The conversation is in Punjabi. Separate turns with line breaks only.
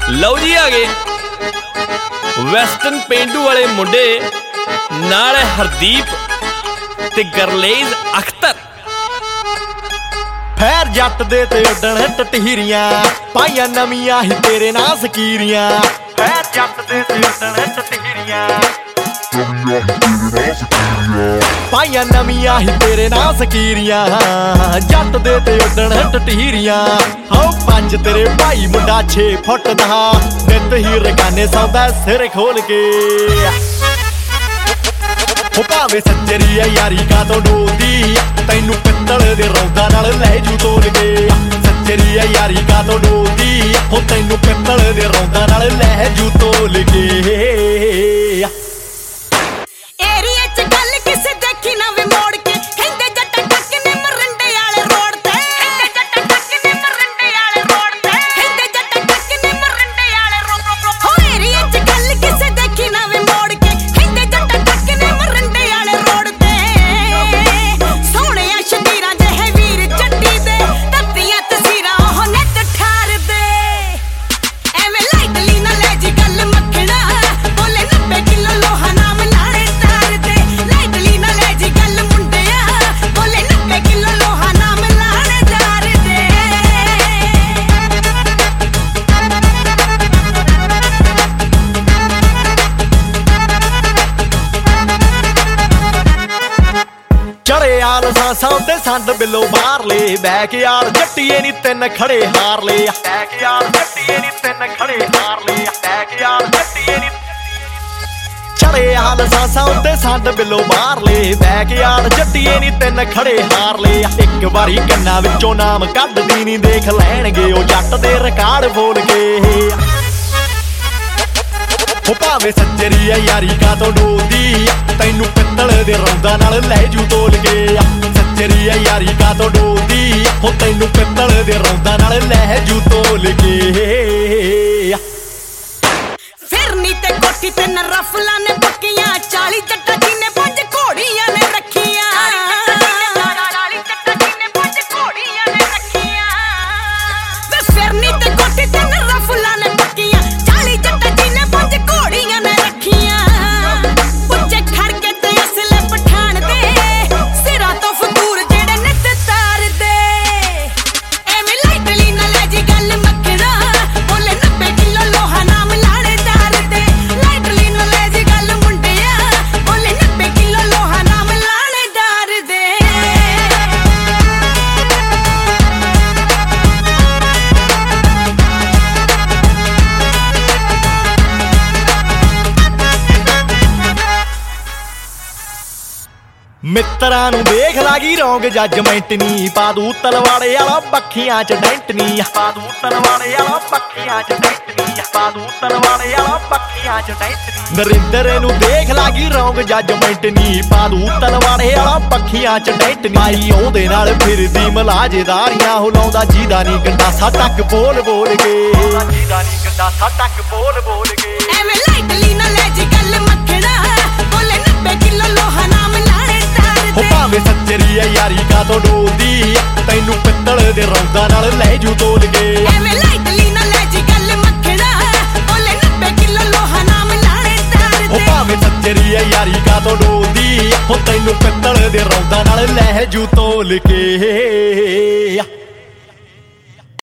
ਲਓ ਜੀ ਆ ਗਏ ਵੈਸਟਰਨ ਪੇਂਡੂ ਵਾਲੇ ਮੁੰਡੇ ਨਾਲ ਹਰਦੀਪ ਤੇ ਗਰਲੇਜ਼ ਅਖਤਰ।
ਫੈਰ ਜੱਟ ਦੇ ਤੇ ਉੱਡਣ ਟਟਹੀਰੀਆਂ ਪਾਈਆਂ ਨਵੀਆਂ ਹੀ ਤੇਰੇ ਨਾਲ ਸਕੀਰੀਆਂ। ਫੈਰ ਜੱਟ ਦੇ ਤੇ ਉੱਡਣ ਟਟਹੀਰੀਆਂ ਪਾਈਆਂ ਨਵੀਆਂ ਹੀ ਤੇਰੇ ਨਾਲ ਸਕੀਰੀਆਂ। ਜੱਟ ਦੇ ਤੇ ਉੱਡਣ ਟਟਹੀਰੀਆਂ ਹੋ ਪੰਜ ਤੇਰੇ ਭਾਈ ਮੁੰਡਾ 6 ਫੁੱਟ ਦਾ ਨਿੱਤ ਹੀ ਰਗਾਨੇ ਸੌਂਦਾ ਸਿਰ ਖੋਲ ਕੇ। ਉਹ ਭਾਵੇਂ ਸੱਜਰੀ ਆ ਯਾਰੀ ਕਾਤੋਂ ਡੋਲਦੀ ਤੈਨੂੰ ਪਿੱਤਲ ਦੇ ਰੌਂਦਾਂ ਨਾਲ ਲੈ ਜੂ ਤੋਲ ਕੇ। ਸੱਜਰੀ ਆ ਯਾਰੀ ਕਾਤੋਂ ਡੋਲਦੀ ਹੋ ਤੈਨੂੰ ਪਿੱਤਲ ਦੇ ਰੌਂਦਾਂ ਨਾਲ ਲੈ ਜੂ ਤੋਲ ਕੇ। ਚੜੇ ਆਲ ਸਾਸਾਂ ਤੇ ਸੰਦ ਬਿੱਲੋ ਬਾਹਰਲੇ ਬੈਕ ਯਾਰ ਜੱਟੀਏ ਨੀ ਤਿੰਨ ਖੜੇ ਹਾਰ ਲਏ। ਬੈਕ ਯਾਰ ਜੱਟੀਏ ਨੀ ਤਿੰਨ ਖੜੇ ਹਾਰ ਲਏ। ਬੈਕ ਯਾਰ ਜੱਟੀਏ ਨੀ ਚੜੇ ਆਲ ਸਾਸਾਂ ਤੇ ਸੰਦ ਬਿੱਲੋ ਬਾਹਰਲੇ ਬੈਕ ਯਾਰ ਜੱਟੀਏ ਨੀ ਤਿੰਨ ਖੜੇ ਹਾਰ ਲਏ। ਇੱਕ ਵਾਰੀ ਕੰਨਾਂ ਵਿੱਚੋਂ ਨਾਮ ਕੱਢਦੀ ਨੀ ਦੇਖ ਲੈਣਗੇ ਉਹ ਜੱਟ ਦੇ ਰਿਕਾਰਡ ਬੋਲ ਕੇ। ਉਹ ਭਾਵੇਂ ਸੱਜਰੀ ਆ ਯਾਰੀ ਕਾਤੋਂ ਡੋਲਦੀ ਤੈਨੂੰ ਪਿੱਤਲ ਦੇ ਰੌਂਦਾਂ ਨਾਲ ਲੈ ਜੂ ਤੋਲ ਕੇ। ਸੱਜਰੀ ਆ ਯਾਰੀ ਕਾਤੋਂ ਡੋਲਦੀ ਹੋ ਤੈਨੂੰ ਪਿੱਤਲ ਦੇ ਰੌਂਦਾਂ ਨਾਲ ਲੈ ਜੂ ਤੋਲ ਕੇ।
ਫਿਰਨੀ ਤੇ ਕੋਠੀ ਤੇ ਰਫਲਾਂ ਨੇ ਪੱਕੀਆਂ 40 ਜੱਟਾਂ ਜੀ ਨੇ 5 ਘੋੜੀਆਂ ਨੇ ਰੱਖੀਆਂ। ਫਿਰਨੀ ਤੇ ਕੋਠੀ ਤੇ ਰਫਲਾਂ ਨੇ ਪੱਕੀਆਂ 40 ਜੱਟਾਂ ਜੀ ਨੇ 5 ਘੋੜੀਆਂ ਨੇ ਰੱਖੀਆਂ। ਉੱਚੇ ਖੜ ਕੇ ਤੇ ਅਸਲੇ ਪਠਾਣ ਦੇ ਸਿਰਾਂ ਤੋਂ ਫਤੂਰ ਜਿਹੜੇ ਨਿੱਤ ਤਾਰਦੇ। ਐਵੇਂ ਲਾਈਟਲੀ ਨਾ ਲੈ ਜੀ ਗੱਲ ਮੱਖਣਾ ਬੋਲੇ 90 ਕਿਲੋ ਲੋਹਾ ਨਾਮ ਲਾਣੇਦਾਰ ਦੇ। ਲਾਈਟਲੀ ਨਾ ਲੈ ਜੀ ਗੱਲ ਮੁੰਡਿਆ ਬੋਲੇ 90 ਕਿਲੋ ਲੋਹਾ ਨਾਮ ਲਾਣੇਦਾਰ ਦੇ।
ਮਿੱਤਰਾਂ ਨੂੰ ਦੇਖ ਲਾਗੀ ਰੌਂਗ ਜੱਜਮੈਂਟ ਨੀ ਪਾ ਦੂ ਤਲਵਾੜੇ ਵਾਲਾ ਪੱਖੀਆਂ ਚ ਡੈਂਟ ਨੀ। ਪਾ ਦੂ ਤਲਵਾੜੇ ਵਾਲਾ ਪੱਖੀਆਂ ਚ ਡੈਂਟ ਨੀ। ਪਾ ਦੂ ਤਲਵਾੜੇ ਵਾਲਾ ਪੱਖੀਆਂ ਚ ਡੈਂਟ ਨੀ। ਨਰਿੰਦਰ ਨੂੰ ਦੇਖ ਲਾਗੀ ਰੌਂਗ ਜੱਜਮੈਂਟ ਨੀ ਪਾ ਦੂ ਤਲਵਾੜੇ ਵਾਲਾ ਪੱਖੀਆਂ ਚ ਡੈਂਟ ਨੀ। ਭਾਈ ਉਹਦੇ ਨਾਲ ਫਿਰਦੀ ਮਲਾਜੇਦਾਰੀਆਂ ਹੋ ਲਾਉਂਦਾ ਜੀਦਾ ਨੀ ਗੰਡਾਸਾ ਟੱਕ ਬੋਲ ਬੋਲ ਕੇ। ਜੀਦਾ ਨੀ ਗੰਡਾਸਾ ਟੱਕ ਬੋਲ ਬੋਲ ਕੇ।
ਐਵੇਂ ਲਾਈਟਲੀ ਨਾ ਲੈ ਜੀ ਗੱਲ ਮੱਖਣਾ ਬੋਲੇ 90 ਕਿਲੋ ਲੋਹਾ ਨਾਮ
ਉਹ ਭਾਵੇਂ ਸੱਜਰੀ ਆ ਯਾਰੀ ਕਾਤੋਂ ਡੋਲਦੀ ਤੈਨੂੰ ਪਿੱਤਲ ਦੇ ਰੌਂਦਾਂ ਨਾਲ ਲੈ ਜੂ ਤੋਲ ਕੇ।
ਐਵੇਂ ਲਾਈਟਲੀ ਨਾ ਲੈ ਜੀ ਗੱਲ ਮੱਖਣਾ ਬੋਲੇ 90 ਕਿਲੋ ਲੋਹਾ ਨਾਮ ਲਾਣੇਦਾਰ ਦੇ।
ਉਹ ਭਾਵੇਂ ਸੱਜਰੀ ਆ ਯਾਰੀ ਕਾਤੋਂ ਡੋਲਦੀ ਉਹ ਤੈਨੂੰ ਪਿੱਤਲ ਦੇ ਰੌਂਦਾਂ ਨਾਲ ਲੈ ਜੂ ਤੋਲ ਕੇ।